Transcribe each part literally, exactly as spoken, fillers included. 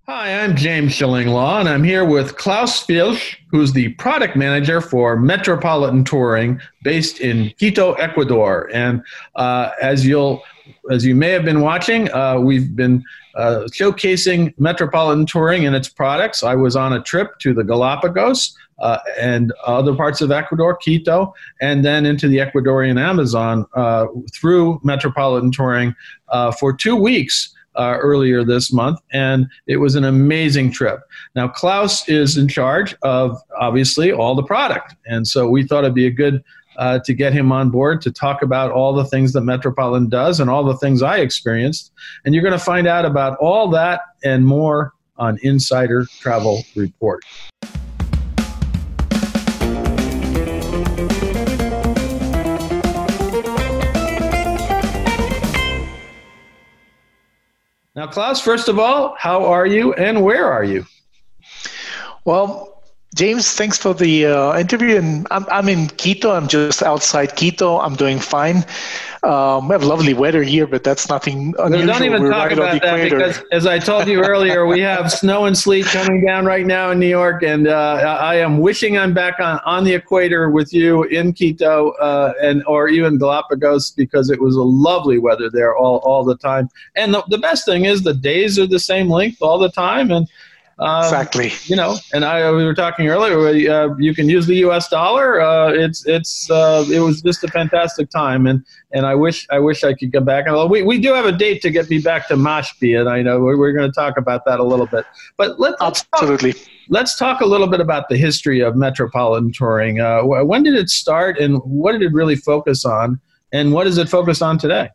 Hi, I'm James Schillinglaw, and I'm here with Klaus Filsch, who's the product manager for Metropolitan Touring, based in Quito, Ecuador. And uh, as you'll, as you may have been watching, uh, we've been uh, showcasing Metropolitan Touring and its products. I was on a trip to the Galapagos uh, and other parts of Ecuador, Quito, and then into the Ecuadorian Amazon uh, through Metropolitan Touring uh, for two weeks. Uh, earlier this month, and it was an amazing trip. Now, Klaus is in charge of, obviously, all the product, and so we thought it'd be a good uh, to get him on board to talk about all the things that Metropolitan does and all the things I experienced, and you're going to find out about all that and more on Insider Travel Report. Now, Klaus, first of all, how are you and where are you? Well, James, thanks for the uh, interview. And I'm, I'm in Quito. I'm just outside Quito. I'm doing fine. Um, we have lovely weather here, but that's nothing unusual. Don't even We're talk right about that because, as I told you earlier, we have snow and sleet coming down right now in New York, and uh, I am wishing I'm back on, on the equator with you in Quito uh, and or even Galapagos, because it was a lovely weather there all, all the time. And the, the best thing is the days are the same length all the time, and Um, exactly. You know, and I we were talking earlier. Uh, you can use the U S dollar. Uh, it's it's uh, it was just a fantastic time, and, and I wish I wish I could come back. And we we do have a date to get me back to Mashpee, and I know we're, we're going to talk about that a little bit. But let, let's absolutely talk, let's talk a little bit about the history of Metropolitan Touring. Uh, when did it start, and what did it really focus on, and what is it focused on today?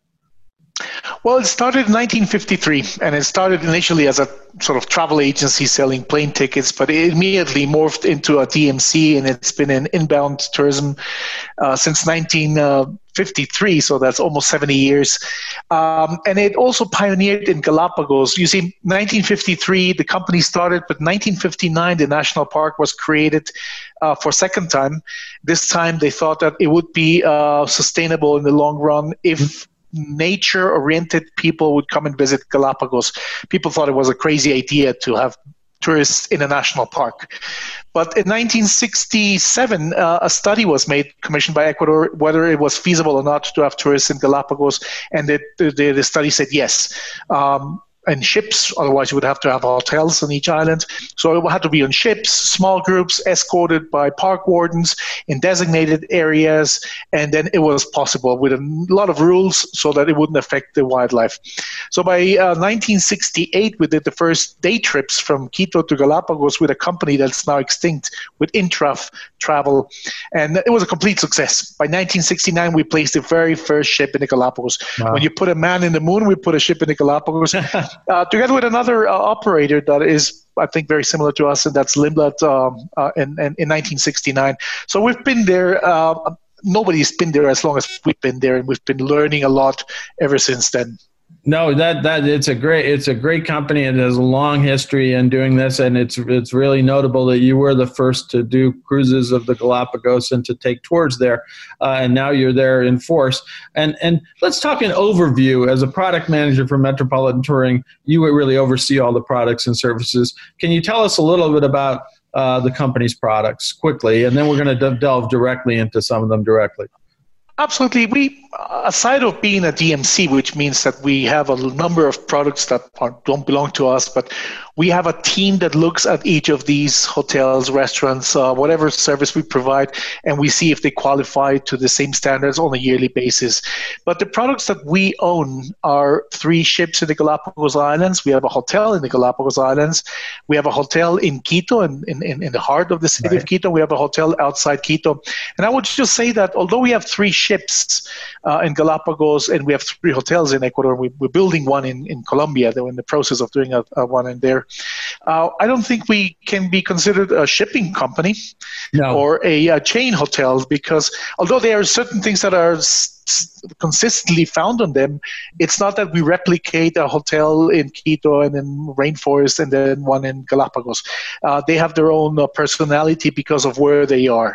Well, it started in nineteen fifty-three, and it started initially as a sort of travel agency selling plane tickets, but it immediately morphed into a D M C, and it's been in inbound tourism uh, since nineteen fifty-three, so that's almost seventy years. Um, and it also pioneered in Galapagos. You see, nineteen fifty-three, the company started, but nineteen fifty-nine, the national park was created uh, for a second time. This time, they thought that it would be uh, sustainable in the long run if nature-oriented people would come and visit Galapagos. People thought it was a crazy idea to have tourists in a national park. But in nineteen sixty-seven, uh, a study was made, commissioned by Ecuador, whether it was feasible or not to have tourists in Galapagos, and the, the, the study said yes. Um, and ships, otherwise you would have to have hotels on each island. So it had to be on ships, small groups, escorted by park wardens in designated areas, and then it was possible with a lot of rules so that it wouldn't affect the wildlife. So by uh, nineteen sixty-eight, we did the first day trips from Quito to Galapagos with a company that's now extinct, with Intraf Travel, and it was a complete success. By nineteen sixty-nine, we placed the very first ship in the Galapagos. Wow. When you put a man in the moon, we put a ship in the Galapagos. Uh, together with another uh, operator that is, I think, very similar to us, and that's Lindblad um, uh, in, in, in nineteen sixty-nine. So we've been there. Uh, nobody's been there as long as we've been there, and we've been learning a lot ever since then. No, that that it's a great it's a great company. It has a long history in doing this, and it's it's really notable that you were the first to do cruises of the Galapagos and to take tours there, uh, and now you're there in force. And and let's talk an overview. As a product manager for Metropolitan Touring, you really oversee all the products and services. Can you tell us a little bit about uh, the company's products quickly, and then we're going to de- delve directly into some of them directly. Absolutely. We, aside of being a D M C, which means that we have a number of products that are, don't belong to us, but we have a team that looks at each of these hotels, restaurants, uh, whatever service we provide, and we see if they qualify to the same standards on a yearly basis. But the products that we own are three ships in the Galapagos Islands. We have a hotel in the Galapagos Islands. We have a hotel in Quito, in, in, in the heart of the city right. of Quito. We have a hotel outside Quito. And I would just say that although we have three ships uh, in Galapagos and we have three hotels in Ecuador, we, we're building one in, in Colombia. They're in the process of doing a, a one in there. Uh, I don't think we can be considered a shipping company no. or a, a chain hotel, because although there are certain things that are s- consistently found on them, it's not that we replicate a hotel in Quito and in Rainforest and then one in Galapagos. Uh, they have their own uh, personality because of where they are.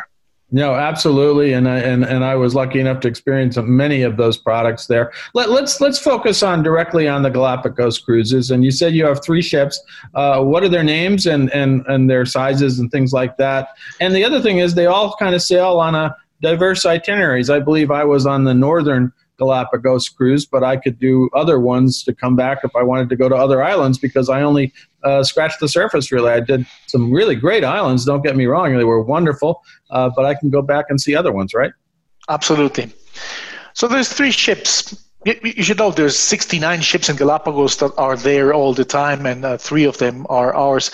No, absolutely, and I and, and I was lucky enough to experience many of those products there. Let, let's let's focus on directly on the Galapagos cruises. And you said you have three ships. Uh, what are their names and, and and their sizes and things like that? And the other thing is they all kind of sail on a diverse itineraries. I believe I was on the northern Galapagos cruise, but I could do other ones to come back if I wanted to go to other islands, because I only uh, scratched the surface, really. I did some really great islands, don't get me wrong. They were wonderful, uh, but I can go back and see other ones, right? Absolutely. So there's three ships. You, you should know there's sixty-nine ships in Galapagos that are there all the time, and uh, three of them are ours.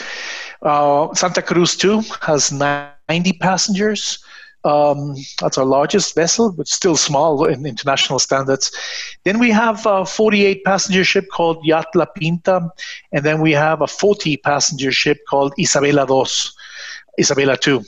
Uh, Santa Cruz two has ninety passengers. Um, that's our largest vessel, but still small in international standards. Then we have a forty-eight passenger ship called Yacht La Pinta, and then we have a forty passenger ship called Isabela dos, Isabela two.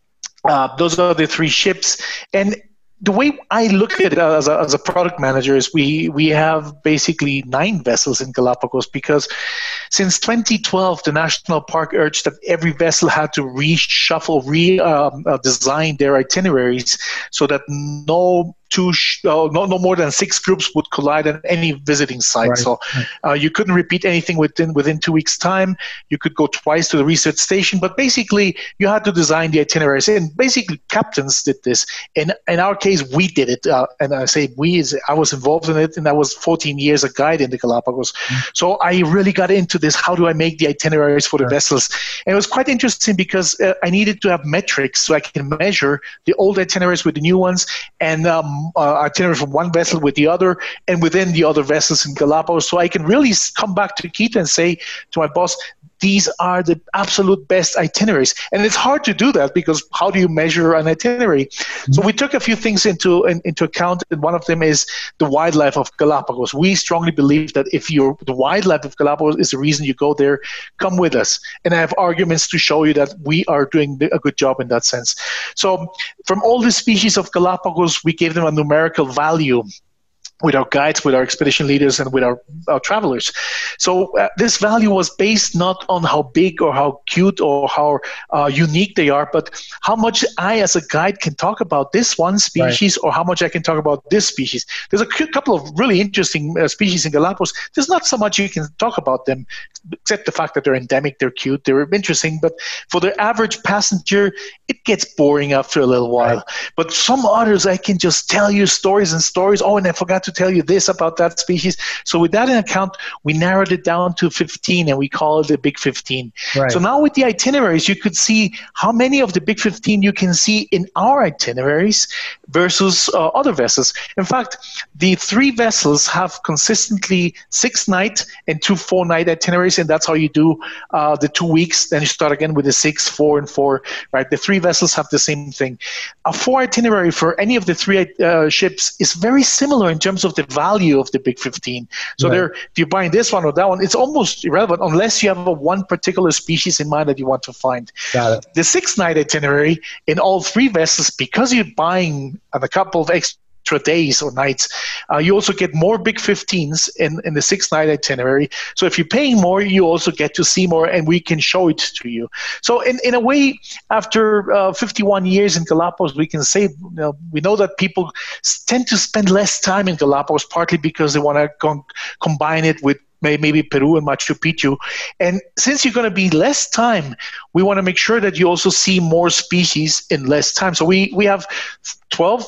Uh, those are the three ships. And the way I look at it as a, as a product manager is we, we have basically nine vessels in Galapagos, because since twenty twelve, the National Park urged that every vessel had to reshuffle, redesign um, uh, their itineraries so that no two, sh- uh, no, no more than six groups would collide at any visiting site. Right. So uh, you couldn't repeat anything within within two weeks' time. You could go twice to the research station, but basically you had to design the itineraries. And basically captains did this. In, in our case, we did it. Uh, and I say we, is I was involved in it, and I was fourteen years a guide in the Galapagos. Mm-hmm. So I really got into this. How do I make the itineraries for the right. vessels? And it was quite interesting because uh, I needed to have metrics so I can measure the old itineraries with the new ones, and um, Uh, itinerary from one vessel with the other, and within the other vessels in Galapagos, so I can really come back to Quito and say to my boss, these are the absolute best itineraries. And it's hard to do that, because how do you measure an itinerary? Mm-hmm. So we took a few things into in, into account, and one of them is the wildlife of Galapagos. We strongly believe that if you're the wildlife of Galapagos is the reason you go there, come with us. And I have arguments to show you that we are doing a good job in that sense. So from all the species of Galapagos, we gave them a numerical value with our guides, with our expedition leaders, and with our, our travelers. So uh, this value was based not on how big or how cute or how uh, unique they are, but how much I as a guide can talk about this one species, right. or how much I can talk about this species. There's a c- couple of really interesting uh, species in Galapagos. There's not so much you can talk about them, except the fact that they're endemic, they're cute, they're interesting, but for the average passenger, it gets boring after a little while. Right. But some others, I can just tell you stories and stories. Oh, and I forgot to tell you this about that species. So with that in account, we narrowed it down to fifteen, and we call it the Big fifteen. Right. So now with the itineraries, you could see how many of the Big fifteen you can see in our itineraries versus uh, other vessels. In fact, the three vessels have consistently six night and two four night itineraries, and that's how you do uh, the two weeks. Then you start again with the six, four, and four. Right? The three vessels have the same thing. A four itinerary for any of the three uh, ships is very similar in terms of the value of the Big fifteen. So right. there, if you're buying this one or that one, it's almost irrelevant unless you have a one particular species in mind that you want to find. Got it. The six-night itinerary in all three vessels, because you're buying a couple of extra days or nights, uh, you also get more Big fifteens in, in the six-night itinerary. So if you're paying more, you also get to see more, and we can show it to you. So in, in a way, after uh, fifty-one years in Galapagos, we can say, you know, we know that people tend to spend less time in Galapagos, partly because they want to con- combine it with maybe Peru and Machu Picchu. And since you're going to be less time, we want to make sure that you also see more species in less time. So we, we have twelve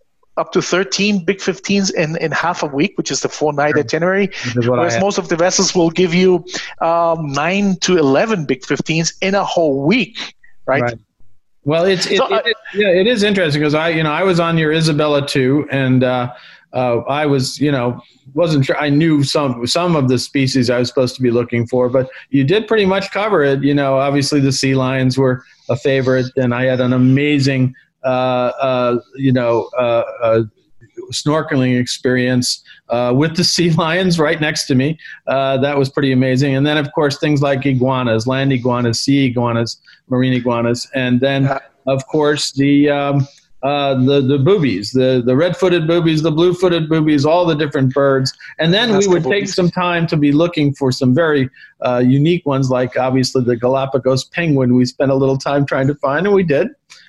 up to thirteen Big fifteens in, in half a week, which is the four-night sure. itinerary, whereas most of the vessels will give you um, nine to eleven Big fifteens in a whole week, right? right. Well, it's it, so, uh, it, it, yeah, it is interesting because I, you know, I was on your Isabela two, and uh, uh, I was, you know, wasn't sure. I knew some some of the species I was supposed to be looking for, but you did pretty much cover it. You know, obviously the sea lions were a favorite, and I had an amazing Uh, uh, you know, uh, uh, snorkeling experience uh, with the sea lions right next to me. Uh, that was pretty amazing. And then, of course, things like iguanas, land iguanas, sea iguanas, marine iguanas, and then, of course, the um, uh, the the boobies, the the red-footed boobies, the blue-footed boobies, all the different birds. And then That's we would take some time to be looking for some very uh, unique ones, like obviously the Galapagos penguin. We spent a little time trying to find, and we did.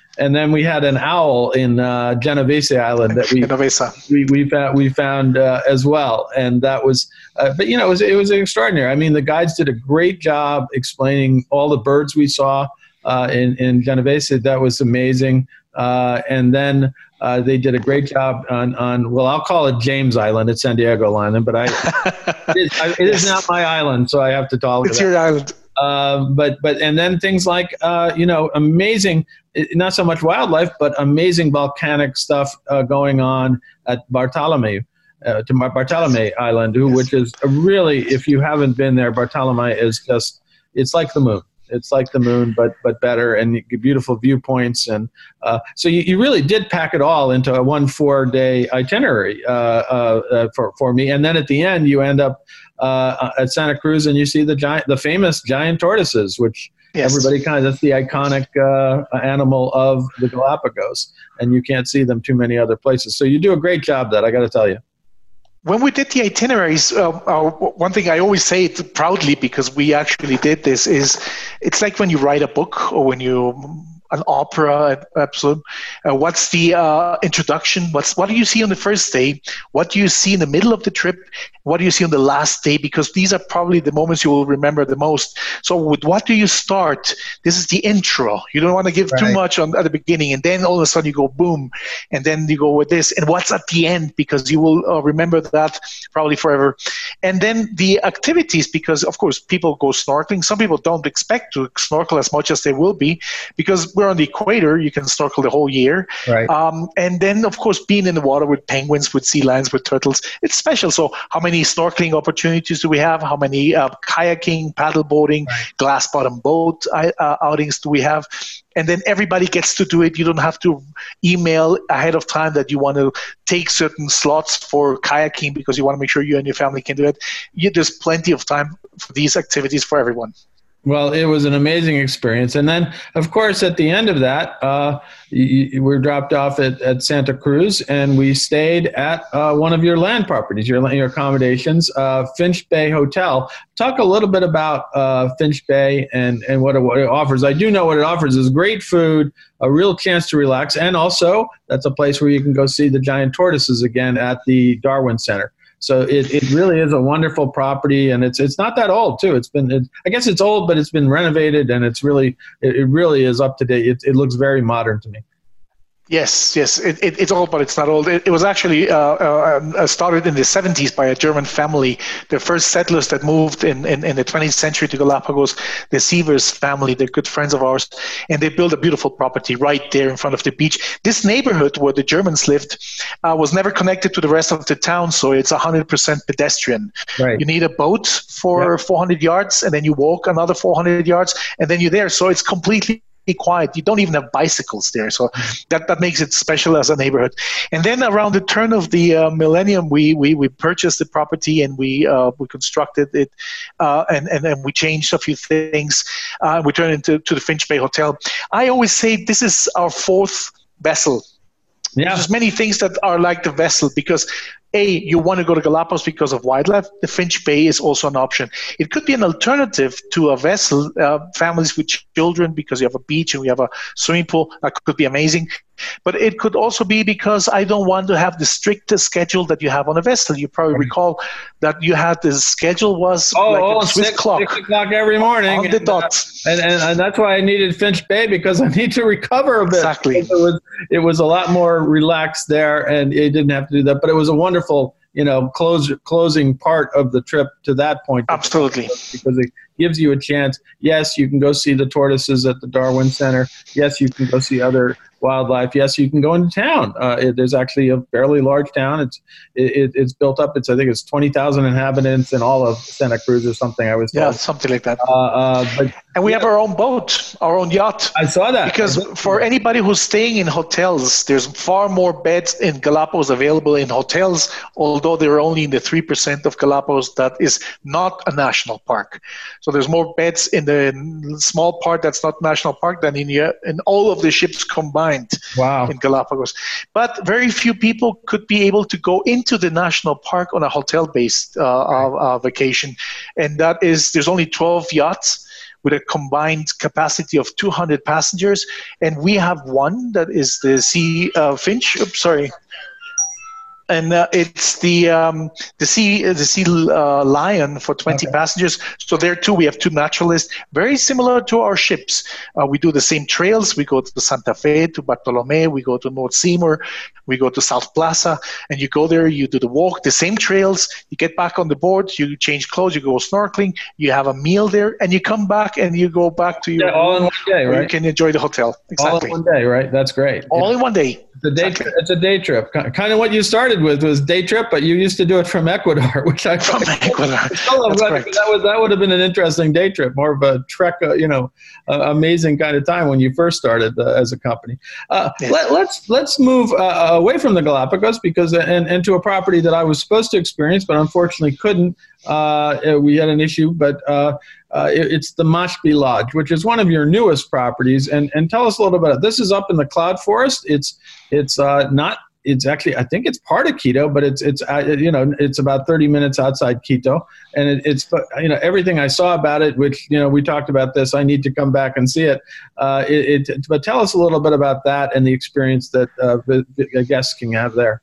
and then we had an owl in uh, Genovese Island that we Genovese. we we found we found uh, as well, and that was. Uh, but you know, it was it was extraordinary. I mean, the guides did a great job explaining all the birds we saw uh, in in Genovese. That was amazing, uh, and then. Uh, they did a great job on, on, well, I'll call it James Island. It's San Diego Island, but I, it, is, I, it is not my island, so I have to talk It's about your island. Uh, but, but, and then things like, uh, you know, amazing, not so much wildlife, but amazing volcanic stuff uh, going on at Bartolome, uh, to Bartolome Island, who, Yes. which is a really, if you haven't been there, Bartolome is just, it's like the moon. It's like the moon, but but better, and you get beautiful viewpoints. And uh, so you, you really did pack it all into a one four-day itinerary uh, uh, uh, for, for me. And then at the end, you end up uh, at Santa Cruz, and you see the giant, the famous giant tortoises, which Yes. everybody kind of, that's the iconic uh, animal of the Galapagos. And you can't see them too many other places. So you do a great job that, I got to tell you. When we did the itineraries, uh, uh, one thing I always say it proudly because we actually did this is it's like when you write a book or when you an opera episode. Uh, what's the uh, introduction? What's what do you see on the first day? What do you see in the middle of the trip? What do you see on the last day? Because these are probably the moments you will remember the most. So with what do you start? This is the intro. You don't want to give Right. too much on at the beginning, and then all of a sudden you go boom, and then you go with this. And what's at the end? Because you will uh, remember that probably forever. And then the activities, because of course people go snorkeling. Some people don't expect to snorkel as much as they will be, because we're on the equator. You can snorkel the whole year. Right. Um, and then of course being in the water with penguins, with sea lions, with turtles, it's special. So how many snorkeling opportunities do we have? How many uh, kayaking, paddle boarding, Right. glass bottom boat uh, outings do we have? And then everybody gets to do it. You don't have to email ahead of time that you want to take certain slots for kayaking because you want to make sure you and your family can do it. You, there's plenty of time for these activities for everyone. Well, it was an amazing experience. And then, of course, at the end of that, uh, you, you were dropped off at, at Santa Cruz, and we stayed at uh, one of your land properties, your, your accommodations, uh, Finch Bay Hotel. Talk a little bit about uh, Finch Bay and, and what, it, what it offers. I do know what it offers is great food, a real chance to relax, and also that's a place where you can go see the giant tortoises again at the Darwin Center. So it, it really is a wonderful property, and it's it's not that old too. It's been it, I guess it's old, but it's been renovated, and it's really it, it really is up to date. It, it looks very modern to me. Yes, yes, it, it, it's old, but it's not old. It, it was actually uh, uh, started in the seventies by a German family, the first settlers that moved in, in, in the twentieth century to Galapagos, the Sievers family. They're good friends of ours, and they built a beautiful property right there in front of the beach. This neighborhood where the Germans lived uh, was never connected to the rest of the town, so it's one hundred percent pedestrian. Right. You need a boat for Yep. four hundred yards, and then you walk another four hundred yards, and then you're there. So it's completely quiet. You don't even have bicycles there, so that, that makes it special as a neighborhood. And then around the turn of the uh, millennium, we, we we purchased the property and we uh, we constructed it, uh, and and and we changed a few things. Uh, we turned it into to the Finch Bay Hotel. I always say this is our fourth vessel. Yeah. There's many things that are like the vessel because, A, you want to go to Galapagos because of wildlife. The Finch Bay is also an option. It could be an alternative to a vessel, uh, families with children, because you have a beach and we have a swimming pool. That could be amazing. But it could also be because I don't want to have the strictest schedule that you have on a vessel. You probably Right. recall that you had the schedule was Oh, like oh a Swiss six, clock six o'clock every morning. on the and, uh, dot. And, and, and that's why I needed Finch Bay, because I need to recover a bit. Exactly. It was, it was a lot more relaxed there, and it didn't have to do that. But it was a wonderful, you know, close, closing part of the trip to that point. Absolutely. Because it gives you a chance. Yes, you can go see the tortoises at the Darwin Center. Yes, you can go see other wildlife. Yes, you can go into town. Uh, it, there's actually a fairly large town. It's it, it's built up. It's I think it's twenty thousand inhabitants in all of Santa Cruz or something. I was told. Yeah, something like that. Uh, uh, but And we yeah. have our own boat, our own yacht. I saw that Because for anybody who's staying in hotels, there's far more beds in Galapagos available in hotels, although they're only in the three percent of Galapagos that is not a national park. So there's more beds in the small part that's not national park than in, the, in all of the ships combined wow. in Galapagos. But very few people could be able to go into the national park on a hotel-based uh, uh, uh, vacation. And that is, there's only twelve yachts. with a combined capacity of two hundred passengers. And we have one that is the Sea uh, Finch. Oops, sorry. And uh, it's the um, the sea the sea uh, lion for twenty okay. passengers. So there too we have two naturalists, very similar to our ships. Uh, we do the same trails. We go to Santa Fe, to Bartolome. We go to North Seymour. We go to South Plaza, and you go there. You do the walk, the same trails. You get back on the board. You change clothes. You go snorkeling. You have a meal there, and you come back and you go back to your yeah, all in one day, right? You can enjoy the hotel. Exactly. All in one day, right? That's great. All yeah. in one day. It's a day. Exactly. Tri- it's a day trip. Kind of what you started with was day trip, but you used to do it from Ecuador, which I from Ecuador. That's that would that would have been an interesting day trip, more of a trek, uh, you know, uh, amazing kind of time when you first started uh, as a company. Uh, yes. let, let's let's move uh, away from the Galapagos because and into a property that I was supposed to experience, but unfortunately couldn't. Uh, we had an issue, but uh, uh, it, it's the Mashpee Lodge, which is one of your newest properties. And and tell us a little bit about it. This is up in the cloud forest. It's it's uh, not. It's actually, I think it's part of Quito, but it's it's uh, you know it's about thirty minutes outside Quito, and it, it's you know everything I saw about it, which you know we talked about this. I need to come back and see it. Uh, it, it but tell us a little bit about that and the experience that uh, the, the guests can have there.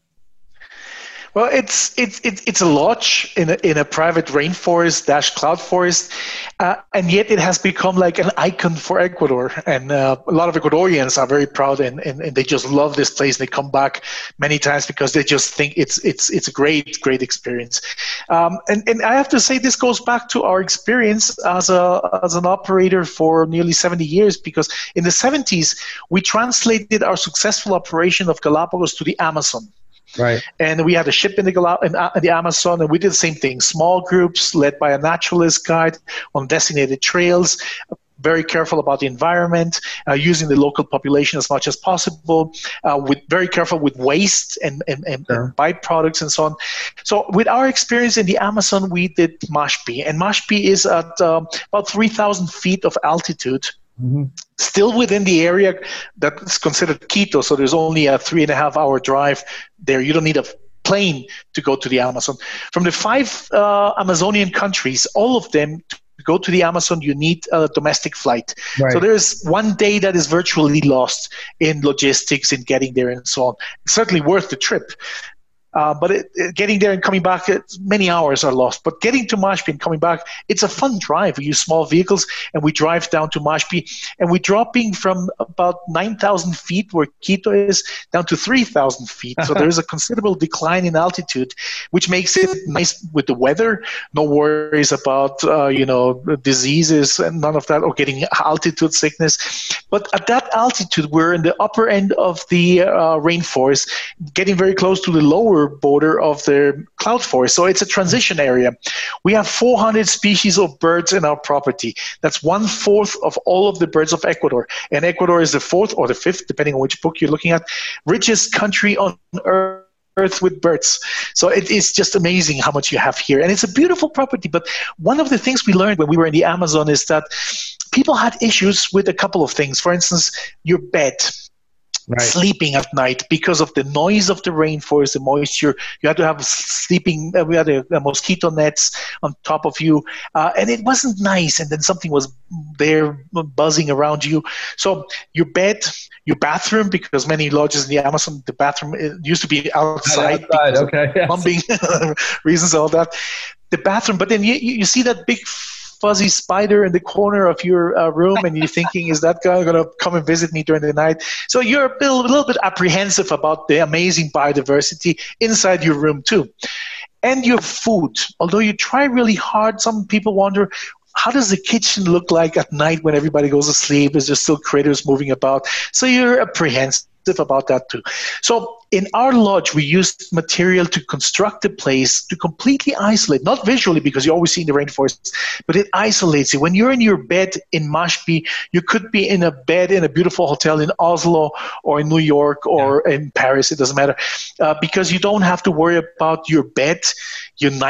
Well, it's it's it's it's a lodge in a, in a private rainforest dash cloud forest, uh, and yet it has become like an icon for Ecuador. And uh, a lot of Ecuadorians are very proud, and, and, and they just love this place. They come back many times because they just think it's it's it's a great great experience. Um, and and I have to say this goes back to our experience as a as an operator for nearly seventy years, because in the seventies we translated our successful operation of Galapagos to the Amazon. Right. And we had a ship in the, Gal- in the Amazon, and we did the same thing. Small groups led by a naturalist guide on designated trails, very careful about the environment, uh, using the local population as much as possible, uh, with very careful with waste and, and, and, sure. and byproducts and so on. So with our experience in the Amazon, we did Mashpee. And Mashpee is at um, about three thousand feet of altitude. Mm-hmm. Still within the area that's considered Quito, so there's only a three and a half hour drive there. You don't need a plane to go to the Amazon. From the five uh, Amazonian countries, all of them, to go to the Amazon, you need a domestic flight. Right. So there's one day that is virtually lost in logistics, in getting there and so on. It's certainly worth the trip. Uh, but it, it, getting there and coming back, it, many hours are lost. But getting to Mashpee and coming back, it's a fun drive. We use small vehicles, and we drive down to Mashpee, and we're dropping from about nine thousand feet, where Quito is, down to three thousand feet. So there's a considerable decline in altitude, which makes it nice with the weather. No worries about, uh, you know, diseases and none of that, or getting altitude sickness. But at that altitude, we're in the upper end of the uh, rainforest, getting very close to the lower border of the cloud forest. So it's a transition area. We have four hundred species of birds in our property. That's one fourth of all of the birds of Ecuador. And Ecuador is the fourth or the fifth, depending on which book you're looking at, richest country on earth Earth with birds. So it is just amazing how much you have here. And it's a beautiful property. But one of the things we learned when we were in the Amazon is that people had issues with a couple of things. For instance, your bed. Right. Sleeping at night because of the noise of the rainforest, the moisture. You had to have sleeping, uh, we had a, a mosquito nets on top of you, uh, and it wasn't nice. And then something was there buzzing around you. So your bed, your bathroom, because many lodges in the Amazon, the bathroom it used to be outside, outside okay, yes. plumbing reasons, all that. The bathroom, but then you, you see that big fuzzy spider in the corner of your uh, room, and you're thinking, is that guy going to come and visit me during the night? So you're a, bit, a little bit apprehensive about the amazing biodiversity inside your room too. And your food. Although you try really hard, some people wonder, how does the kitchen look like at night when everybody goes to sleep? Is there still critters moving about? So you're apprehensive about that too. So in our lodge, we used material to construct a place to completely isolate, not visually because you always see in the rainforest, but it isolates you. When you're in your bed in Mashpee, you could be in a bed in a beautiful hotel in Oslo or in New York or yeah. in Paris, it doesn't matter, uh, because you don't have to worry about your bed, your night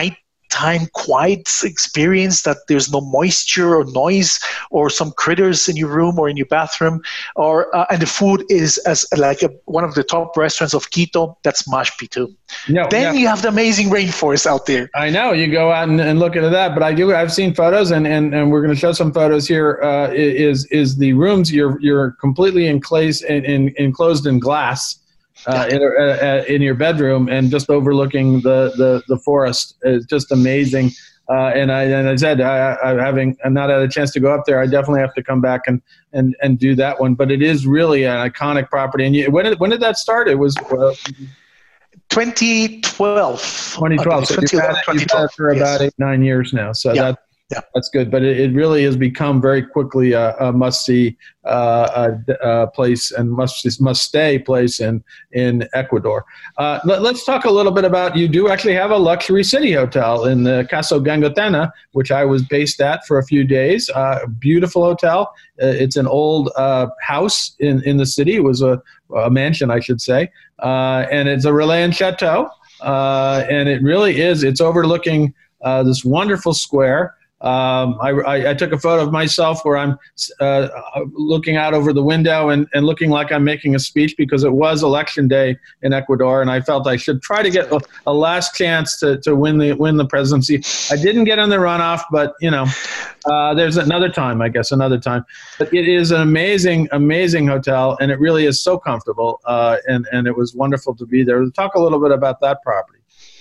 nighttime quiet experience, that there's no moisture or noise or some critters in your room or in your bathroom, or uh, and the food is as like a, one of the top restaurants of Quito. That's Mash Pitu. No, then yeah. you have the amazing rainforest out there. I know you go out and, and look into that, but I do. I've seen photos, and, and, and we're going to show some photos here. Uh, is is the rooms you're you're completely enclosed in, in enclosed in glass uh, in, uh, in your bedroom, and just overlooking the the, the forest is just amazing. Uh, and I and I said I, I having I'm not had a chance to go up there. I definitely have to come back and, and, and do that one. But it is really an iconic property. And you, when did when did that start? It was. Uh, twenty twelve. twenty twelve. So you've had, you've had it for about yes. eight, nine years now. So yeah. that, yeah. that's good. But it, it really has become very quickly a, a must-see uh, a, a place and must must-stay place in, in Ecuador. Uh, let, let's talk a little bit about, you do actually have a luxury city hotel in the Casa Gangotena, which I was based at for a few days. Uh, beautiful hotel. Uh, it's an old uh, house in, in the city. It was a, a mansion, I should say. Uh, and it's a Relayan Chateau. Uh, and it really is. It's overlooking uh, this wonderful square. Um, I, I, I took a photo of myself where I'm uh, looking out over the window and, and looking like I'm making a speech, because it was election day in Ecuador, and I felt I should try to get a, a last chance to, to win the win the presidency. I didn't get in the runoff, but you know, uh, there's another time, I guess, another time. But it is an amazing, amazing hotel, and it really is so comfortable, uh, and and it was wonderful to be there. Talk a little bit about that property.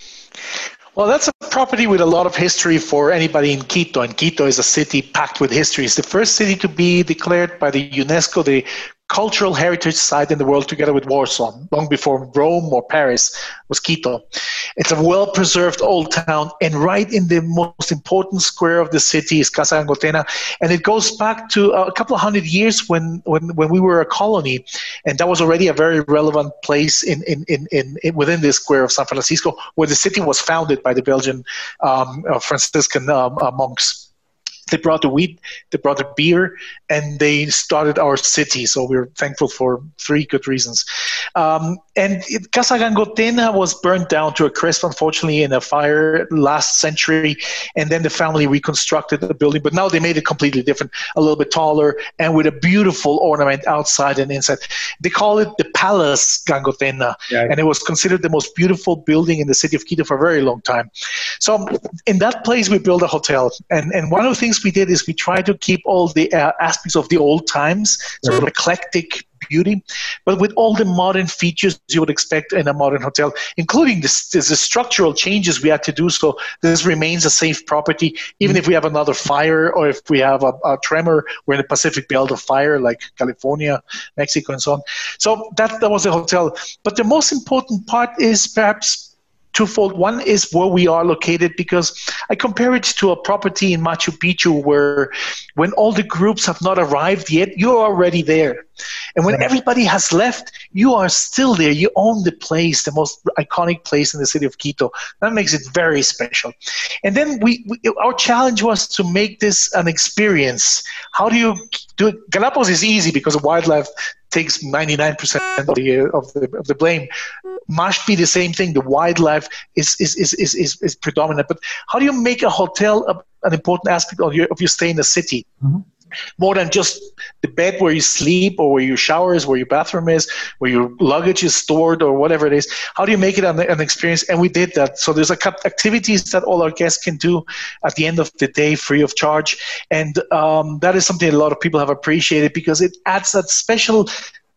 Well, that's a property with a lot of history for anybody in Quito, and Quito is a city packed with history. It's the first city to be declared by the UNESCO the cultural heritage site in the world, together with Warsaw. Long before Rome or Paris was Quito. It's a well-preserved old town, and right in the most important square of the city is Casa Gangotena, and it goes back to a couple of hundred years when, when, when we were a colony, and that was already a very relevant place in, in, in, in, in within the square of San Francisco, where the city was founded by the Belgian um, uh, Franciscan um, uh, monks. They brought the wheat, they brought the beer, and they started our city. So we're thankful for three good reasons. Um, and it, Casa Gangotena was burned down to a crisp, unfortunately, in a fire last century. And then the family reconstructed the building. But now they made it completely different, a little bit taller, and with a beautiful ornament outside and inside. They call it the Palace Gangotena. Yeah. And it was considered the most beautiful building in the city of Quito for a very long time. So in that place, we built a hotel. And, and one of the things we did is we tried to keep all the uh, aspects of the old times, sort of eclectic beauty, but with all the modern features you would expect in a modern hotel, including this, this, the structural changes we had to do so this remains a safe property, even if we have another fire or if we have a, a tremor. We're in the Pacific belt of fire like California, Mexico, and so on. So that, that was the hotel. But the most important part is perhaps twofold. One is where we are located, because I compare it to a property in Machu Picchu where when all the groups have not arrived yet, you're already there. And when everybody has left, you are still there. You own the place, the most iconic place in the city of Quito. That makes it very special. And then we, we our challenge was to make this an experience. How do you do it? Galapagos is easy because the wildlife takes ninety-nine percent of the, of the of the blame. Must be the same thing. The wildlife is is is is is, is predominant. But how do you make a hotel a, an important aspect of your of your stay in the city? Mm-hmm. More than just the bed where you sleep or where your shower is, where your bathroom is, where your luggage is stored or whatever it is. How do you make it an, an experience? And we did that. So there's a couple activities that all our guests can do at the end of the day free of charge. And um, that is something a lot of people have appreciated because it adds that special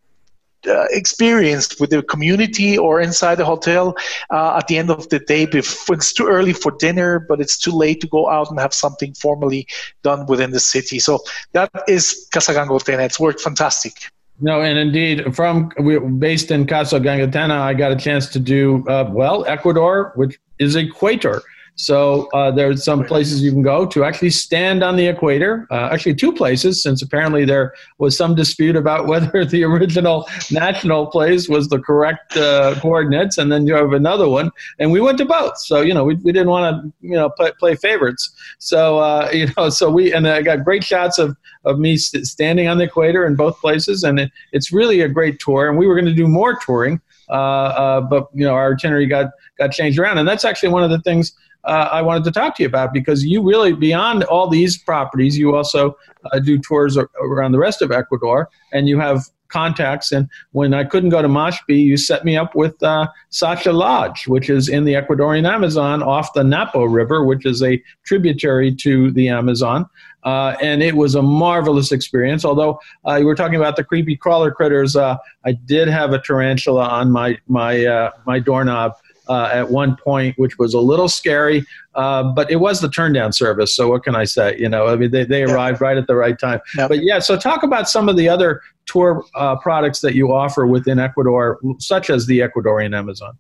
Uh, experience with the community or inside the hotel uh, at the end of the day. Before, it's too early for dinner, but it's too late to go out and have something formally done within the city. So that is Casa Gangotena. It's worked fantastic. No, and indeed, from we're based in Casa Gangotena, I got a chance to do, uh, well, Ecuador, which is equator. So uh, there's some places you can go to actually stand on the equator. Uh, actually, two places, since apparently there was some dispute about whether the original national place was the correct uh, coordinates, and then you have another one. And we went to both. So you know, we we didn't want to you know play, play favorites. So uh, you know, so we and I got great shots of of me st- standing on the equator in both places, and it, it's really a great tour. And we were going to do more touring, uh, uh, but you know, our itinerary got got changed around, and that's actually one of the things uh, I wanted to talk to you about, because you really, beyond all these properties, you also uh, do tours around the rest of Ecuador, and you have contacts. And when I couldn't go to Mashpi, you set me up with uh, Sacha Lodge, which is in the Ecuadorian Amazon off the Napo River, which is a tributary to the Amazon. Uh, and it was a marvelous experience. Although uh, you were talking about the creepy crawler critters, uh, I did have a tarantula on my my uh, my doorknob uh, at one point, which was a little scary. Uh, but it was the turn down service. So what can I say? You know, I mean, they, they arrived right at the right time. Yep. But yeah, so talk about some of the other tour uh, products that you offer within Ecuador, such as the Ecuadorian Amazon.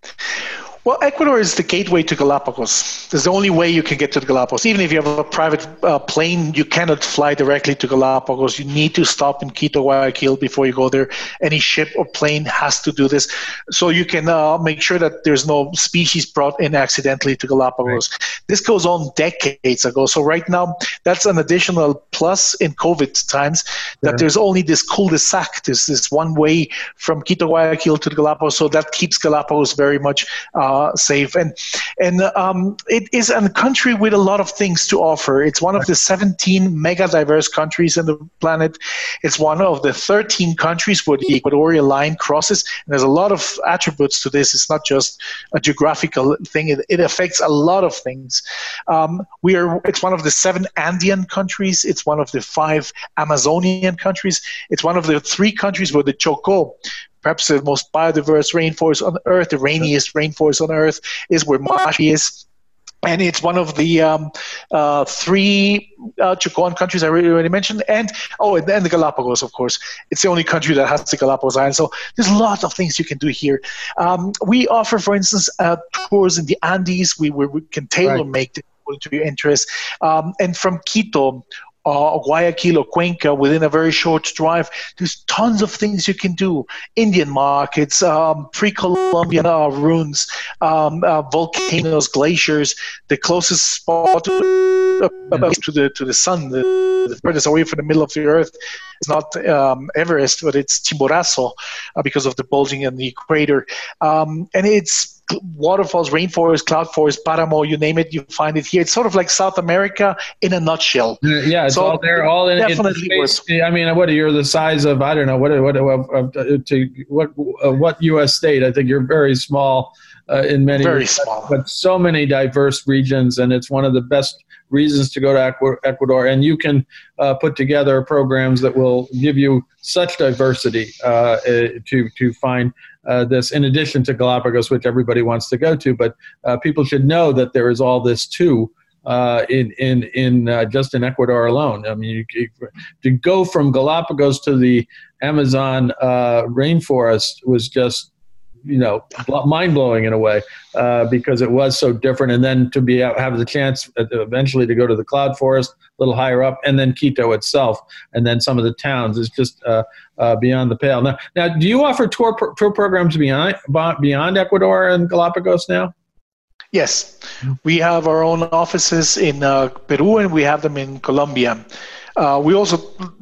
Well, Ecuador is the gateway to Galapagos. It's the only way you can get to the Galapagos. Even if you have a private uh, plane, you cannot fly directly to Galapagos. You need to stop in Quito, Guayaquil before you go there. Any ship or plane has to do this. So you can uh, make sure that there's no species brought in accidentally to Galapagos. Right. This goes on decades ago. So right now, that's an additional plus in COVID times, that yeah. there's only this cul-de-sac, this, this one way from Quito, Guayaquil to the Galapagos. So that keeps Galapagos very much uh, Uh, safe. And and um, it is a country with a lot of things to offer. It's one of the seventeen mega diverse countries in the planet. It's one of the thirteen countries where the equatorial line crosses. And there's a lot of attributes to this. It's not just a geographical thing. It, it affects a lot of things. Um, we are. It's one of the seven Andean countries. It's one of the five Amazonian countries. It's one of the three countries where the Chocó, perhaps the most biodiverse rainforest on Earth, the rainiest rainforest on Earth, is where Mashpi is. And it's one of the um, uh, three uh, Chocón countries I already mentioned. And, oh, and then the Galapagos, of course. It's the only country that has the Galapagos Islands. So there's lots of things you can do here. Um, we offer, for instance, uh, tours in the Andes. We, we, we can tailor-make right. according to your interests. Um, and from Quito, Uh, Guayaquil or Cuenca, within a very short drive, there's tons of things you can do. Indian markets, um, pre-Columbian uh, ruins, um, uh, volcanoes, glaciers. The closest spot to, uh, to the to the sun, the, the furthest away from the middle of the earth, is not um, Everest, but it's Chimborazo, uh, because of the bulging in the equator. Um, and it's waterfalls, rainforest, cloud forest, Paramo, you name it, you find it here. It's sort of like South America in a nutshell. Yeah, it's so all there, all in, definitely in space. I mean, what you're the size of, I don't know, what what what, uh, to, what, uh, what U S state? I think you're very small uh, in many Very respects, small. But so many diverse regions, and it's one of the best reasons to go to Ecuador. And you can uh, put together programs that will give you such diversity uh, to to find Uh, this, in addition to Galapagos, which everybody wants to go to, but uh, people should know that there is all this too uh, in in in uh, just in Ecuador alone. I mean, you, you, to go from Galapagos to the Amazon uh, rainforest was just, you know, mind blowing in a way uh, because it was so different. And then to be have the chance eventually to go to the cloud forest a little higher up, and then Quito itself, and then some of the towns is just uh, uh, beyond the pale. Now, now, do you offer tour tour programs beyond beyond Ecuador and Galapagos now? Yes, we have our own offices in uh, Peru, and we have them in Colombia. Uh, we also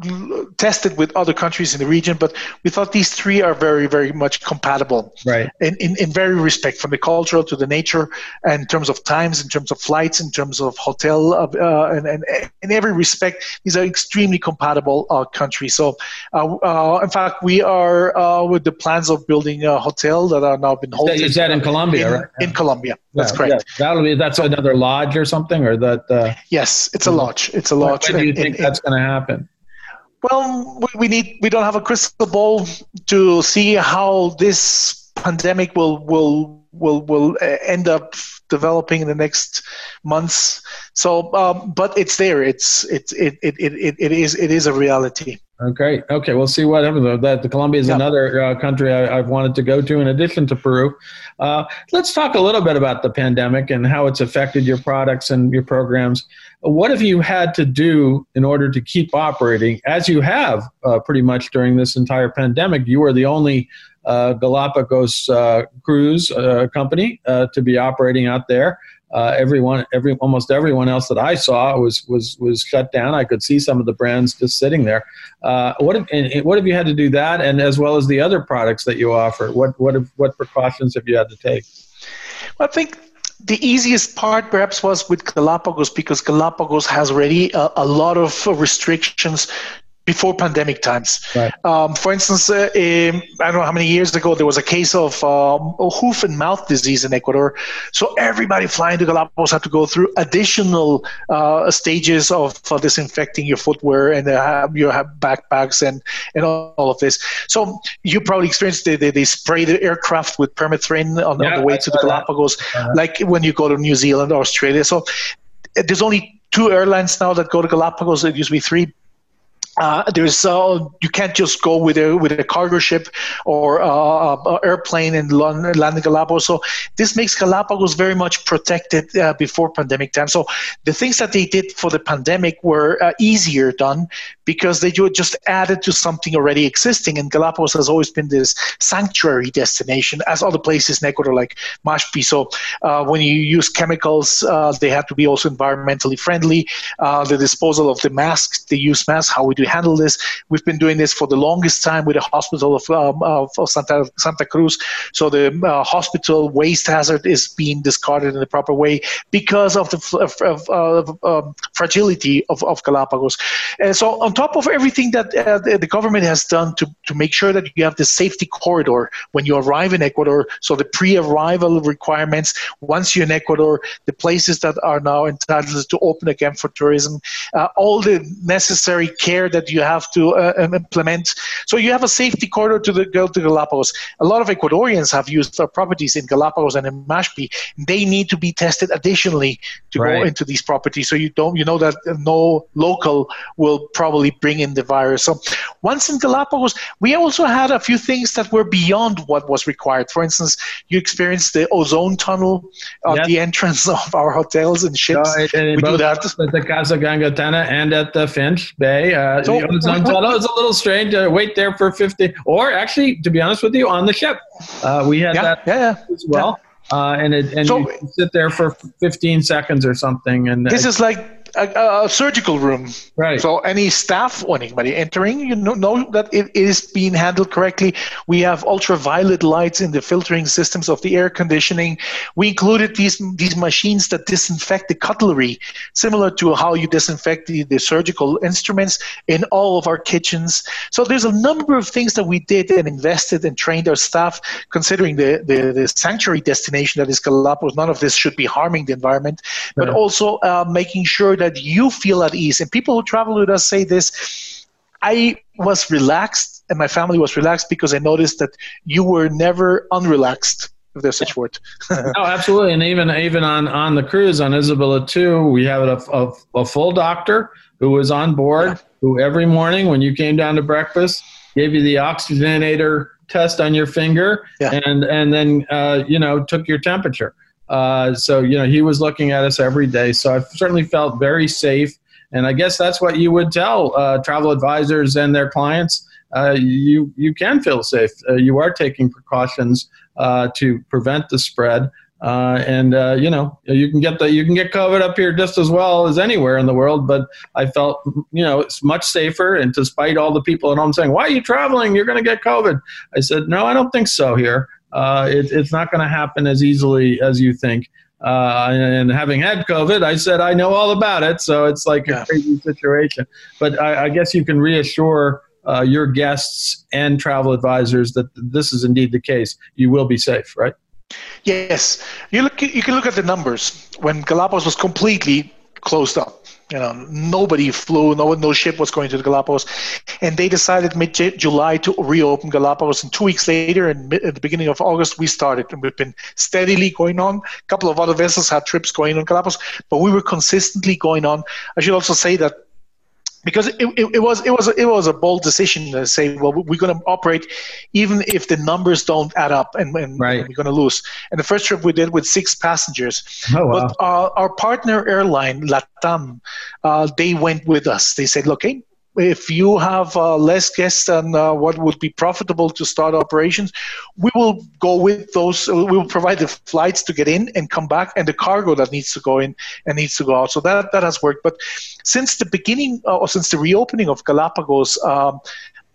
tested with other countries in the region, but we thought these three are very, very much compatible. Right. In, in, in very respect, from the cultural to the nature, and in terms of times, in terms of flights, in terms of hotel, uh, and, and in every respect, these are extremely compatible uh, countries. So, uh, uh, in fact, we are uh, with the plans of building a hotel that are now been halted. Is that in Colombia, in, right? In Colombia. That's yeah, correct. Yeah. That'll be that's another lodge or something, or that. Uh, yes, it's a lodge. It's a lodge. When do you in, think in, that's going to happen? Well, we need we don't have a crystal ball to see how this pandemic will will will will end up developing in the next months. So, um, but it's there. It's it's it it it it is it is a reality. Okay. Okay. We'll see what happens. That the Colombia is yeah. another uh, country I, I've wanted to go to in addition to Peru. Uh, let's talk a little bit about the pandemic and how it's affected your products and your programs. What have you had to do in order to keep operating, as you have uh, pretty much during this entire pandemic? You were the only uh, Galapagos uh, cruise uh, company uh, to be operating out there. Uh, everyone, every almost everyone else that I saw was was was shut down. I could see some of the brands just sitting there. Uh, what have, and, and what have you had to do that, and as well as the other products that you offer? What what have, what precautions have you had to take? Well, I think the easiest part perhaps was with Galapagos, because Galapagos has already a, a lot of restrictions before pandemic times. Right. Um, for instance, uh, um, I don't know how many years ago, there was a case of um, hoof and mouth disease in Ecuador. So everybody flying to Galapagos had to go through additional uh, stages of uh, disinfecting your footwear and uh, your backpacks and, and all, all of this. So you probably experienced they, they, they spray the aircraft with permethrin on, yeah, on the way to the Galapagos, uh-huh. like when you go to New Zealand or Australia. So there's only two airlines now that go to Galapagos. It used to be three. Uh, there's uh, you can't just go with a with a cargo ship or uh, uh, airplane and land in Galapagos. So this makes Galapagos very much protected uh, before pandemic time. So the things that they did for the pandemic were uh, easier done because they just added to something already existing. And Galapagos has always been this sanctuary destination, as other places in Ecuador like Mashpi. So uh, when you use chemicals, uh, they have to be also environmentally friendly. Uh, the disposal of the masks, the use masks, how we do handle this. We've been doing this for the longest time with the hospital of, um, of Santa, Santa Cruz. So the uh, hospital waste hazard is being discarded in the proper way because of the of, of, of, um, fragility of, of Galapagos. And so on top of everything that uh, the, the government has done to, to make sure that you have the safety corridor when you arrive in Ecuador, so the pre-arrival requirements, once you're in Ecuador, the places that are now entitled to open again for tourism, uh, all the necessary care that you have to uh, implement. So you have a safety corridor to the to Galapagos. A lot of Ecuadorians have used their properties in Galapagos and in Mashpi. They need to be tested additionally to right. go into these properties. So you don't, you know that no local will probably bring in the virus. So once in Galapagos, we also had a few things that were beyond what was required. For instance, you experienced the ozone tunnel at yep. the entrance of our hotels and ships. No, and we do that at the Casa Gangotena and at the Finch Bay. Uh, So, the ozone tunnel is a little strange to wait there for fifty, or actually, to be honest with you, on the ship. Uh, we had yeah, that yeah, yeah. as well. Yeah. Uh, and it, and so, you sit there for fifteen seconds or something. And this uh, is like a, a surgical room. Right. So any staff or anybody entering, you know, know that it is being handled correctly. We have ultraviolet lights in the filtering systems of the air conditioning. We included these these machines that disinfect the cutlery, similar to how you disinfect the, the surgical instruments in all of our kitchens. So there's a number of things that we did and invested and trained our staff, considering the, the, the sanctuary destination that is Galapagos. None of this should be harming the environment, but yeah. also uh, making sure that you feel at ease. And people who travel with us say this: I was relaxed and my family was relaxed because I noticed that you were never unrelaxed, if there's such word. No, absolutely. And even even on, on the cruise on Isabella two, we have a, a, a full doctor who was on board, yeah. who every morning when you came down to breakfast gave you the oxygenator test on your finger, yeah. and, and then, uh, you know, took your temperature. Uh, so, you know, he was looking at us every day. So I certainly felt very safe. And I guess that's what you would tell uh, travel advisors and their clients. Uh, you, you can feel safe. Uh, you are taking precautions uh, to prevent the spread. Uh, and, uh, you know, you can get the, you can get COVID up here just as well as anywhere in the world. But I felt, you know, it's much safer. And despite all the people at home saying, why are you traveling? You're going to get COVID. I said, no, I don't think so here. Uh, it, it's not going to happen as easily as you think. Uh, and, and having had COVID, I said, I know all about it. So it's like yeah. a crazy situation. But I, I guess you can reassure uh, your guests and travel advisors that this is indeed the case. You will be safe, right? Yes. You look. You can look at the numbers. When Galapagos was completely closed up, you know, nobody flew, no no ship was going to the Galapagos, and they decided mid-July to reopen Galapagos. And two weeks later, and at the beginning of August, we started, and we've been steadily going on. A couple of other vessels had trips going on Galapagos, but we were consistently going on. I should also say that because it, it, it was it was it was a bold decision to say, well, we're going to operate even if the numbers don't add up, and, and, right. and we're going to lose. And the first trip we did with six passengers, oh, wow. but uh, our partner airline LATAM, uh, they went with us. They said, look, hey, if you have uh, less guests than uh, what would be profitable to start operations, we will go with those. We will provide the flights to get in and come back, and the cargo that needs to go in and needs to go out. So that that has worked. But since the beginning, uh, or since the reopening of Galapagos, um,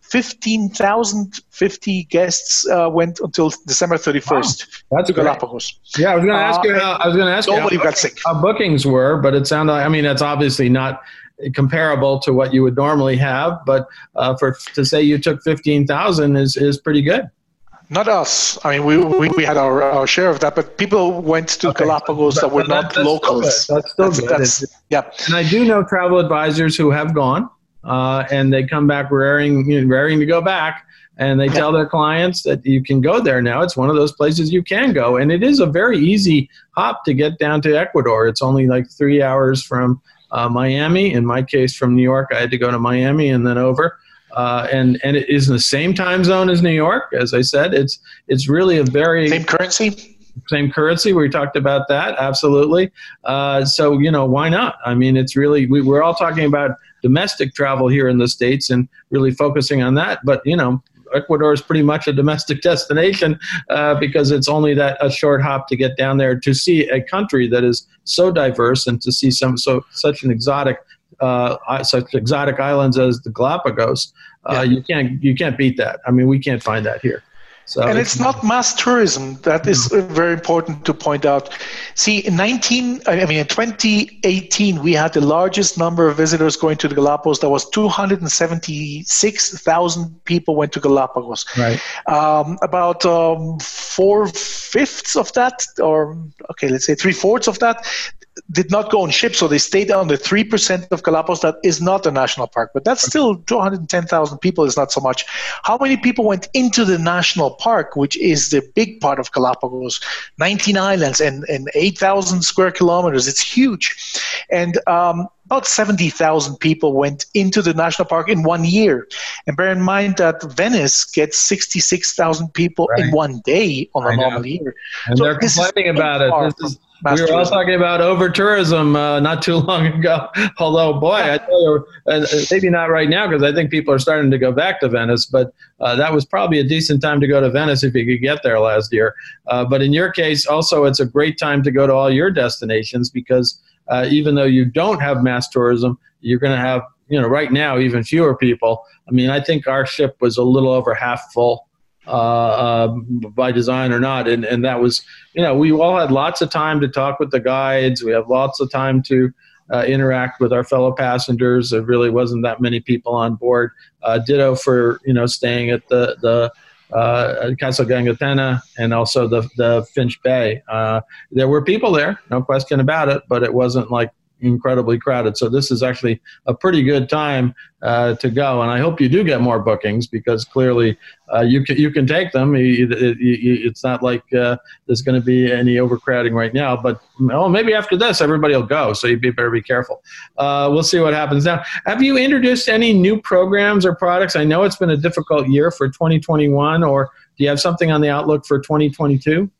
fifteen thousand fifty guests uh, went until December thirty-first. Wow. That's to great. Galapagos. Yeah, I was going to ask Uh, you. How, I was going to ask nobody you how, got sick. how bookings were, but it sounded like, I mean, it's obviously not comparable to what you would normally have, but uh, for to say you took fifteen thousand is is pretty good. Not us. I mean, we we, we had our, our share of that, but people went to Okay. Galapagos But- that were but that- not that's locals. Still good. That's still That's, good. that's, It's- yeah. And I do know travel advisors who have gone, uh, and they come back raring, you know, raring to go back, and they Yeah. tell their clients that you can go there now. It's one of those places you can go, and it is a very easy hop to get down to Ecuador. It's only like three hours from uh, Miami. In my case, from New York, I had to go to Miami and then over. Uh, and and it is in the same time zone as New York. As I said, it's it's really a very Same currency. same currency. We talked about that, absolutely. Uh, so, you know, why not? I mean, it's really, we, we're all talking about domestic travel here in the States and really focusing on that. But, you know, Ecuador is pretty much a domestic destination uh, because it's only that a short hop to get down there to see a country that is so diverse and to see some so such an exotic uh, such exotic islands as the Galapagos. Uh, Yeah. You can't you can't beat that. I mean, we can't find that here. So And it's not mass tourism. That is uh, very important to point out. See, in nineteen, I mean, in twenty eighteen, we had the largest number of visitors going to the Galapagos. That was two hundred seventy-six thousand people went to Galapagos. right. Um, about um, four fifths of that, or okay, let's say three fourths of that, did not go on ships, so they stayed on the three percent of Galapagos that is not a national park. But that's still two hundred ten thousand people is not so much. How many people went into the national park, which is the big part of Galapagos? nineteen islands and, and eight thousand square kilometers. It's huge. And um, about seventy thousand people went into the national park in one year. And bear in mind that Venice gets sixty-six thousand people Right. in one day on I a know. normal year. And So they're this is complaining so about far it. This is, mass we were all tourism. talking about over tourism uh, not too long ago. Although, boy, I tell you, uh, maybe not right now because I think people are starting to go back to Venice. But uh, that was probably a decent time to go to Venice if you could get there last year. Uh, but in your case, also, it's a great time to go to all your destinations because uh, even though you don't have mass tourism, you're going to have, you know, right now even fewer people. I mean, I think our ship was a little over half full. Uh, uh, by design or not. And, and that was, you know, we all had lots of time to talk with the guides. We have lots of time to uh, interact with our fellow passengers. There really wasn't that many people on board. Uh, ditto for, you know, staying at the, the uh, Casa Gangatena and also the, the Finch Bay. Uh, there were people there, no question about it, but it wasn't like incredibly crowded. So this is actually a pretty good time uh, to go. And I hope you do get more bookings because clearly uh, you can you can take them. You, it, you, it's not like uh, there's going to be any overcrowding right now. But oh, maybe after this, everybody will go. So you better be careful. Uh, we'll see what happens now. Have you introduced any new programs or products? I know it's been a difficult year for twenty twenty-one, or do you have something on the outlook for twenty twenty-two?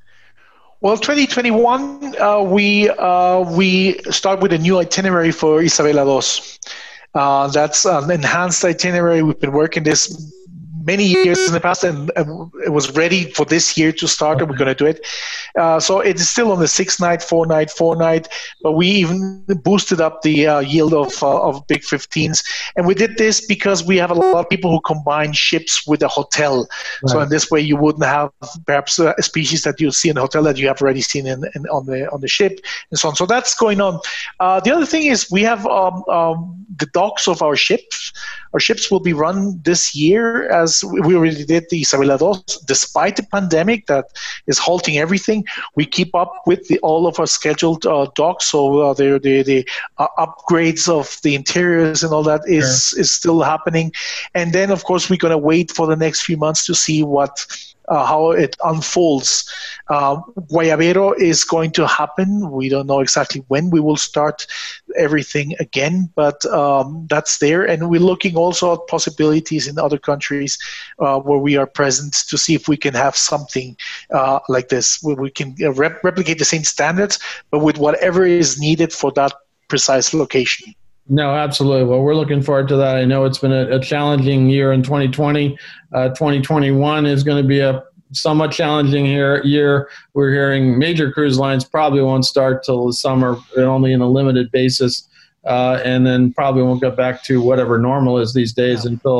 Well, twenty twenty-one, uh, we uh, we start with a new itinerary for Isabela dos. Uh, that's an enhanced itinerary. We've been working this many years in the past, and, and it was ready for this year to start, and we're going to do it. Uh, so it is still on the six night, four night, four night, but we even boosted up the uh, yield of uh, of big fifteens, and we did this because we have a lot of people who combine ships with a hotel. Right. So in this way, you wouldn't have perhaps a species that you see in a hotel that you have already seen in, in on the on the ship, and so on. So that's going on. Uh, the other thing is we have um, um, the docks of our ships. Our ships will be run this year as we already did the Isabela dos. Despite the pandemic that is halting everything, we keep up with the, all of our scheduled uh, docks. So uh, the the, the uh, upgrades of the interiors and all that is sure. is still happening. And then, of course, we're going to wait for the next few months to see what uh, how it unfolds. Uh, Guayabero is going to happen. We don't know exactly when we will start everything again, but um, that's there. And we're looking also at possibilities in other countries uh, where we are present to see if we can have something uh, like this, where we can uh, rep- replicate the same standards, but with whatever is needed for that precise location. No, absolutely. Well, we're looking forward to that. I know it's been a, a challenging year in twenty twenty. Uh, twenty twenty-one is going to be a somewhat challenging year. year. We're hearing major cruise lines probably won't start till the summer, only in a limited basis, uh, and then probably won't get back to whatever normal is these days yeah. until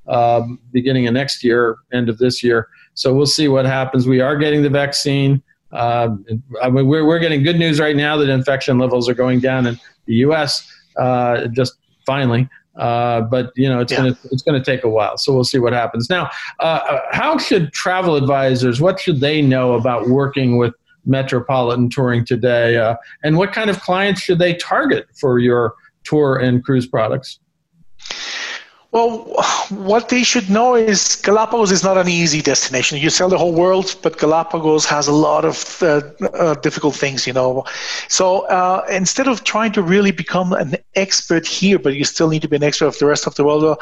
um, beginning of next year, end of this year. So we'll see what happens. We are getting the vaccine. Uh, I mean, we're, we're getting good news right now that infection levels are going down in the U S uh, just finally. Uh, but you know, it's yeah. gonna it's gonna take a while. So we'll see what happens. Now, uh, how should travel advisors? What should they know about working with Metropolitan Touring today? Uh, and what kind of clients should they target for your tour and cruise products? Well, what they should know is Galapagos is not an easy destination. You sell the whole world, but Galapagos has a lot of uh, uh, difficult things, you know. So uh, instead of trying to really become an expert here, but you still need to be an expert of the rest of the world, uh,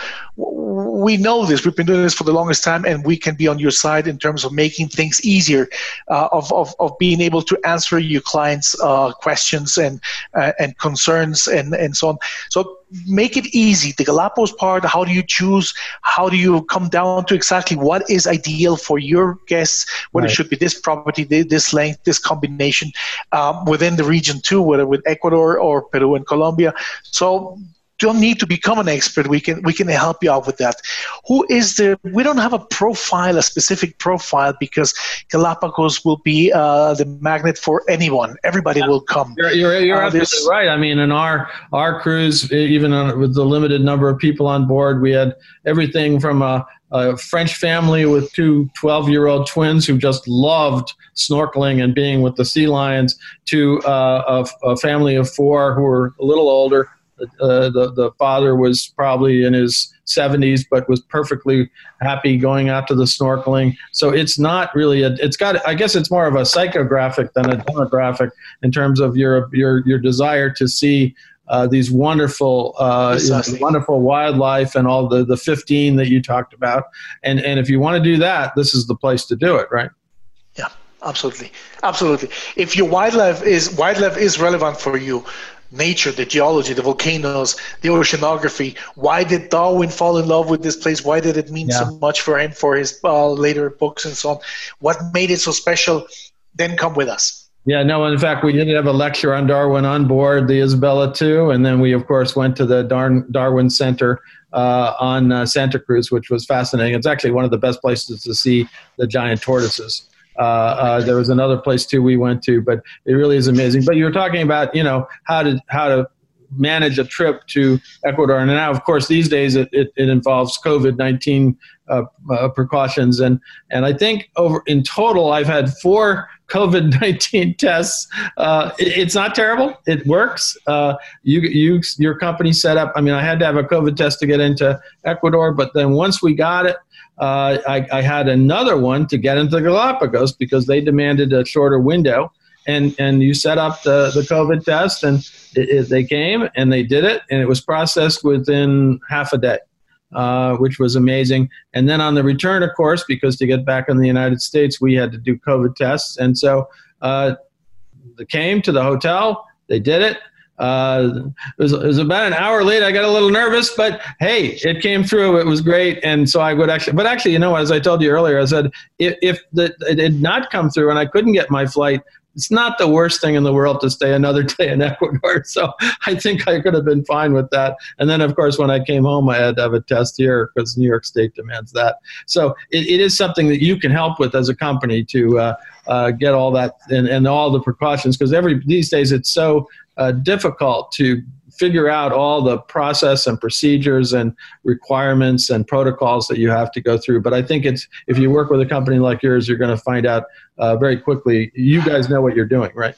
we know this. We've been doing this for the longest time, and we can be on your side in terms of making things easier, uh, of, of of being able to answer your clients' uh, questions and uh, and concerns and, and so on. So make it easy. The Galapagos part, how do you choose? How do you come down to exactly what is ideal for your guests, whether right. it should be this property, this length, this combination um, within the region too, whether with Ecuador or Peru and Colombia. So don't need to become an expert. We can we can help you out with that. Who is the? We don't have a profile, a specific profile, because Galapagos will be uh, the magnet for anyone. Everybody yeah. will come. You're you're, you're uh, absolutely right. I mean, in our our cruise, even on, with the limited number of people on board, we had everything from a, a French family with two twelve-year-old twins who just loved snorkeling and being with the sea lions, to uh, a, a family of four who were a little older. Uh, the the father was probably in his seventies, but was perfectly happy going out to the snorkeling. So it's not really a. It's got. I guess it's more of a psychographic than a demographic in terms of your your your desire to see uh, these wonderful uh, you know, wonderful wildlife and all the the fifteen that you talked about. And and if you want to do that, this is the place to do it, right? Yeah, absolutely, absolutely. If your wildlife is wildlife is relevant for you. Nature, the geology, the volcanoes, the oceanography. Why did Darwin fall in love with this place? Why did it mean yeah. so much for him for his uh, later books and so on? What made it so special? Then come with us. Yeah, no, in fact, we did have a lecture on Darwin on board the Isabella too. And then we, of course, went to the Dar- Darwin Center uh, on uh, Santa Cruz, which was fascinating. It's actually one of the best places to see the giant tortoises. Uh, uh, there was another place too we went to, but it really is amazing. But you were talking about, you know, how to how to manage a trip to Ecuador, and now, of course, these days it it, it involves COVID nineteen uh, uh, precautions, and and I think over in total I've had four COVID nineteen tests. Uh, it, it's not terrible. It works. Uh, you you your company set up. I mean, I had to have a COVID test to get into Ecuador, but then once we got it. Uh, I, I had another one to get into the Galapagos because they demanded a shorter window, and, and you set up the, the COVID test, and it, it, they came and they did it, and it was processed within half a day, uh, which was amazing. And then on the return, of course, because to get back in the United States, we had to do COVID tests, and so uh, they came to the hotel, they did it. Uh, it, was, it was about an hour late. I got a little nervous, but hey, it came through. It was great. And so I would actually, but actually, you know, as I told you earlier, I said, if, if the, it had not come through and I couldn't get my flight, it's not the worst thing in the world to stay another day in Ecuador. So I think I could have been fine with that. And then, of course, when I came home, I had to have a test here because New York State demands that. So it, it is something that you can help with as a company to uh, uh, get all that and, and all the precautions, because every these days it's so uh, difficult to figure out all the process and procedures and requirements and protocols that you have to go through. But I think it's if you work with a company like yours, you're going to find out uh, very quickly. You guys know what you're doing, right?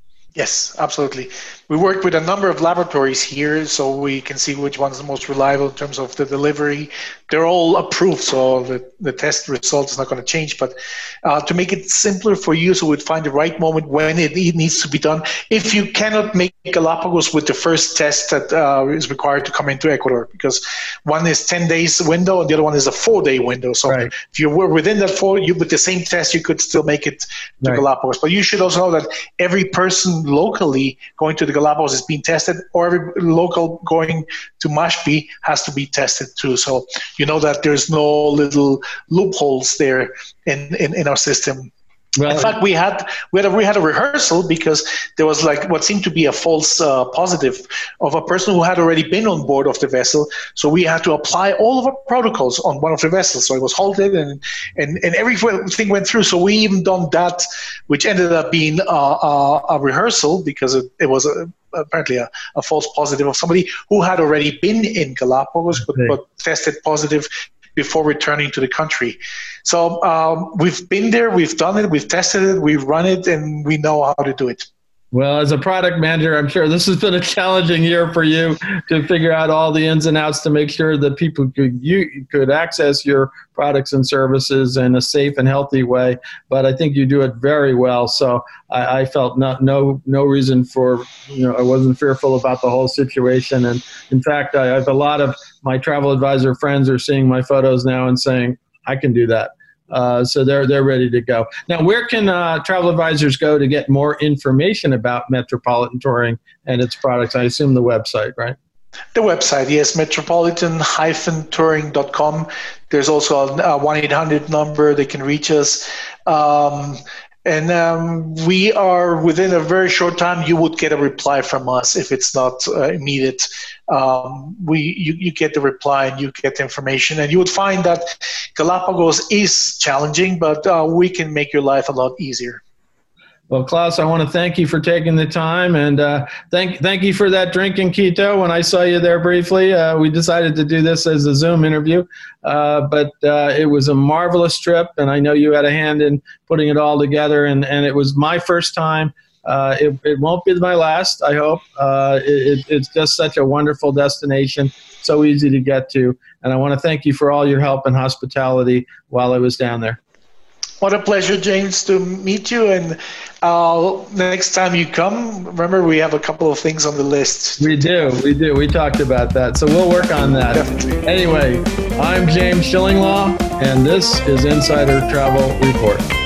Yes, absolutely. We work with a number of laboratories here, so we can see which one's the most reliable in terms of the delivery. They're all approved, so the, the test result is not going to change. But uh, to make it simpler for you, so we'd find the right moment when it, it needs to be done. If you cannot make Galapagos with the first test that uh, is required to come into Ecuador, because one is ten days window and the other one is a four-day window. So right. if you were within that four, you with the same test, you could still make it to right. Galapagos. But you should also know that every person locally going to the Galapagos is being tested, or every local going to Mashpi has to be tested too. So you know that there's no little loopholes there in, in, in our system. Well, in fact, we had we had a, we had a rehearsal because there was like what seemed to be a false uh, positive of a person who had already been on board of the vessel. So we had to apply all of our protocols on one of the vessels. So it was halted and and, and everything went through. So we even done that, which ended up being a, a, a rehearsal because it, it was a, apparently a, a false positive of somebody who had already been in Galapagos but, okay. but tested positive before returning to the country. So um, we've been there, we've done it, we've tested it, we've run it, and we know how to do it. Well, as a product manager, I'm sure this has been a challenging year for you to figure out all the ins and outs to make sure that people could you could access your products and services in a safe and healthy way. But I think you do it very well. So I, I felt no no no reason for, you know, I wasn't fearful about the whole situation. And in fact, I have a lot of my travel advisor friends are seeing my photos now and saying, I can do that. Uh, so they're they're ready to go. Now, where can uh, travel advisors go to get more information about Metropolitan Touring and its products? I assume the website, right? The website, yes, metropolitan dash touring dot com. There's also a one eight hundred number. They can reach us. Um, and um, we are, within a very short time, you would get a reply from us if it's not uh, immediate. Um, we you, you get the reply and you get the information. And you would find that Galapagos is challenging, but uh, we can make your life a lot easier. Well, Klaus, I want to thank you for taking the time, and uh, thank thank you for that drink in Quito. When I saw you there briefly, uh, we decided to do this as a Zoom interview, uh, but uh, it was a marvelous trip, and I know you had a hand in putting it all together, and, and it was my first time. Uh, it, it won't be my last, I hope. Uh, it, it's just such a wonderful destination, so easy to get to, and I want to thank you for all your help and hospitality while I was down there. What a pleasure, James, to meet you. And uh, next time you come, remember, we have a couple of things on the list. We do, we do. We talked about that. So we'll work on that. Definitely. Anyway, I'm James Shillinglaw, and this is Insider Travel Report.